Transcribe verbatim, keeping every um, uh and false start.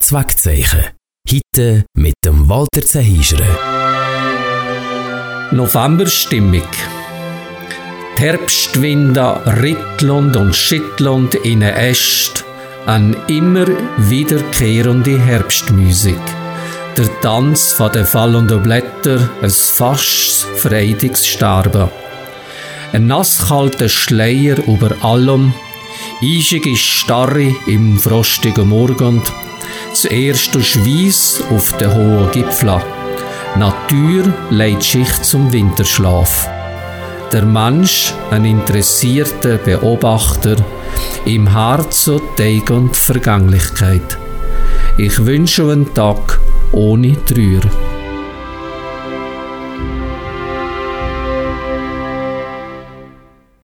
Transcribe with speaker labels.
Speaker 1: Das Wegzeichen. Heute mit dem Walter Zehischre.
Speaker 2: Novemberstimmung. Die Herbstwinde rittelnd und schüttelnd in den Ästen, eine immer wiederkehrende Herbstmusik. Der Tanz von den fallenden Blättern, ein fast freudiges Sterben. Ein nasskalter Schleier über allem, eisige Starre im frostigen Morgen, das erste Schweiss auf den hohen Gipfeln. Natur legt sich zum Winterschlaf. Der Mensch, ein interessierter Beobachter, im Herzen Tag und Vergänglichkeit. Ich wünsche einen Tag ohne Trauer.